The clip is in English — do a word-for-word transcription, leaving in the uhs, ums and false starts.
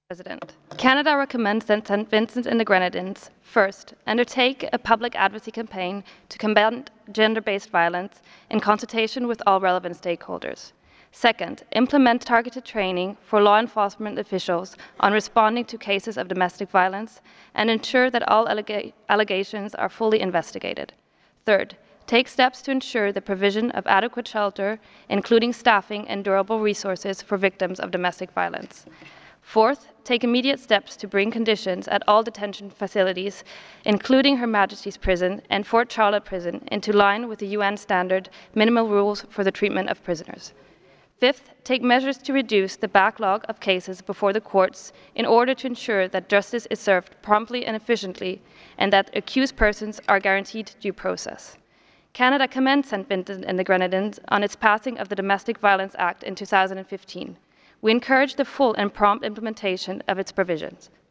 President. Canada recommends that Saint Vincent and the Grenadines, first, undertake a public advocacy campaign to combat gender-based violence in consultation with all relevant stakeholders. Second, implement targeted training for law enforcement officials on responding to cases of domestic violence and ensure that all allega allegations are fully investigated. Third, take steps to ensure the provision of adequate shelter, including staffing and durable resources for victims of domestic violence. Fourth, take immediate steps to bring conditions at all detention facilities, including Her Majesty's Prison and Fort Charlotte Prison, into line with the U N standard minimal rules for the treatment of prisoners. Fifth, take measures to reduce the backlog of cases before the courts in order to ensure that justice is served promptly and efficiently and that accused persons are guaranteed due process. Canada commends Saint Vincent and the Grenadines on its passing of the Domestic Violence Act in two thousand fifteen. We encourage the full and prompt implementation of its provisions.